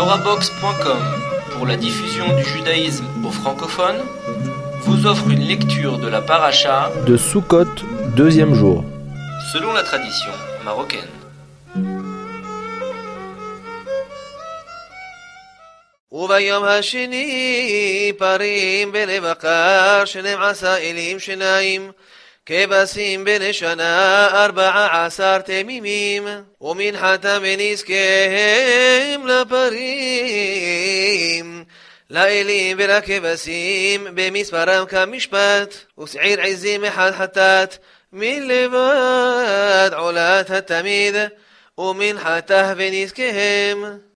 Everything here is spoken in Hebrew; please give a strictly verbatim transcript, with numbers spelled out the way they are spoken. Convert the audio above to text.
Torabox point com, pour la diffusion du judaïsme aux francophones, vous offre une lecture de la paracha de Sukkot, deuxième jour. Selon la tradition marocaine. וביום השני פרים בלבקר שנים עשה אלים שניים כבשים בני שנה ארבעה עשר תמימים ומנחתם ונזקיהם לפרים לאלים ולכבשים במספרם כמשפט ושעיר עזים אחד חטאת מלבד עולת התמיד ומנחתה ונזקיהם